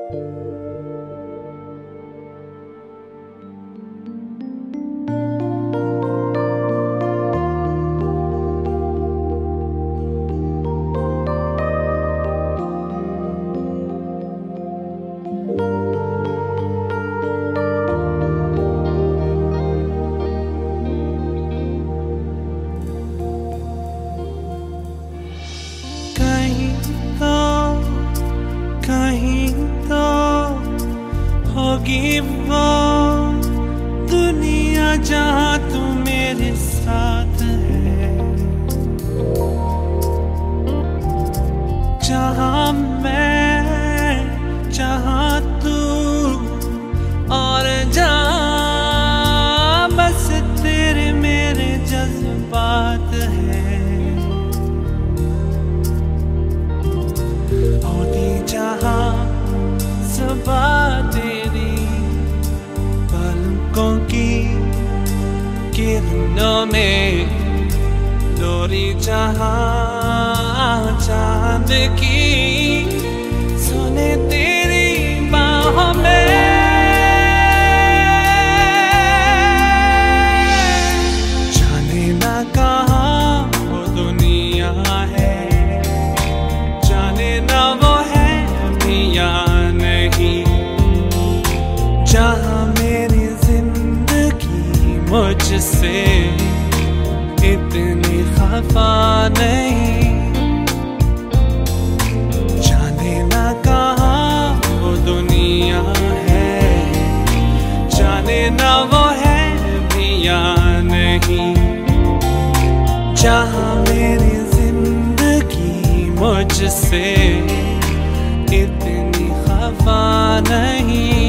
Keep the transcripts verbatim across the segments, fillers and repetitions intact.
कहीं तो होगी वो दुनिया जहाँ तू मेरे साथ है, जहाँ मैं जहाँ तू और जहाँ बस तेरे मेरे जज्बात है। जहाँ सुबह तेरी पलकों की किरणों में लोरी, जहाँ चांद की सुने तेरी बाहों में। जाने ना कहाँ वो दुनिया है, जाने ना वो या नहीं, जहाँ मेरी जिंदगी मुझसे इतनी खफा नहीं। जाने ना कहाँ वो दुनिया है, जाने ना वो है भी या नहीं, जहाँ मेरी जिंदगी मुझसे इतनी खफा नहीं।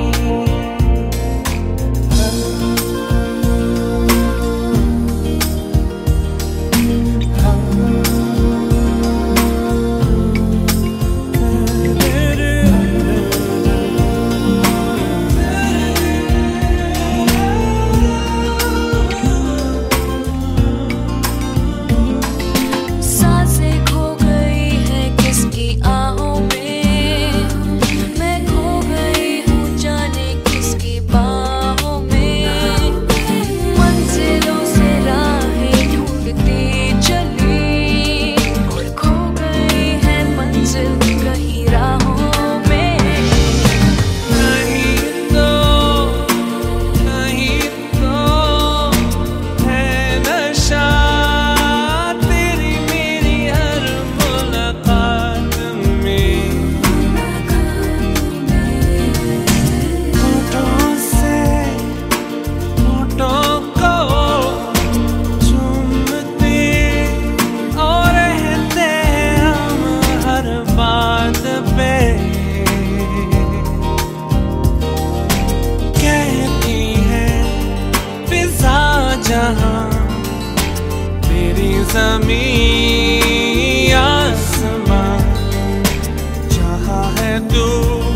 जहाँ तेरी ज़मीं आसमां, जहाँ है तू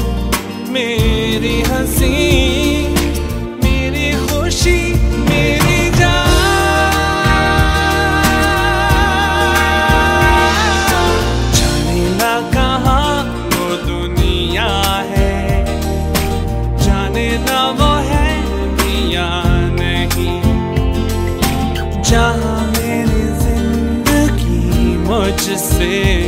मेरी हंसी, मेरी खुशी, मेरी जान। जाने ना कहाँ वो दुनिया है, जाने ना वो है भी या नहीं, जहाँ मेरी जिंदगी मुझसे